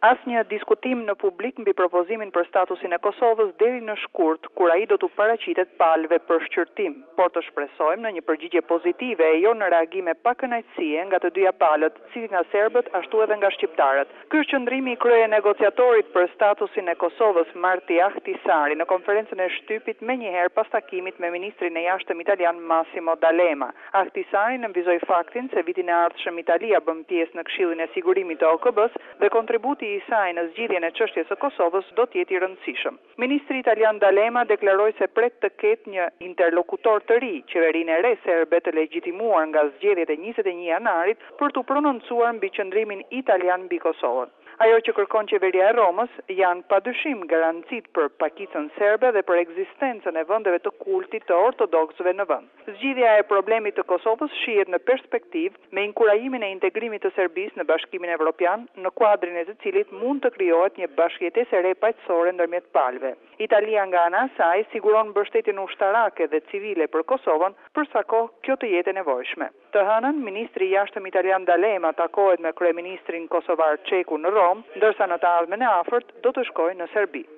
asnjë diskutim në publik mbi propozimin për statusin e Kosovës deri në shkurt, kur ai do t'u paraqitet palëve për shqyrtim, por të shpresojmë në një përgjigje pozitive e jo në reagime pa kënaqësie nga të dyja palët, si nga serbët ashtu edhe nga shqiptarët. Ky është qëndrimi i krye negociatorit për statusin e Kosovës, Marti Ahtisari, në konferencën e shtypit menjëherë pas takimit me ministrin e jashtëm italian Massimo D'Alema. Ahtisari nënvizoi faktin se vitin e ardhshëm Italia bën pjesë në Këshillin e Sigurimit të OKB-s dhe kontributi i saj në zgjidhjen e çështjes së Kosovës do të jetë i rëndësishëm. Ministri italian D'Alema deklaroi se pret të ketë një interlokutor të ri, qeverinë e re serbe të legjitimuar nga zgjedhjet e 21 janarit për t'u prononcuar mbi qëndrimin italian mbi Kosovën. Ajo që kërkon qeveria e Romës janë padyshim garancit për pakicën serbe dhe për ekzistencën e vendeve të kultit të ortodoksëve në vend. Zgjidhja e problemit të Kosovës shihet në perspektivë me inkurajimin e integrimit të Serbisë në Bashkimin Evropian, në kuadrin e të cilit mund të krijohet një bashkëjetesë e re paqësore ndërmjet palëve. Italia nga ana e saj siguron mbështetjen ushtarake dhe civile për Kosovën për sa kohë kjo të jetë e nevojshme. Të hënën, ministri i jashtëm italian D'Alema takohet me kryeministrin kosovar Çeku në Rom, ndërsa në të ardhmen e afërt do të shkojë në Serbi.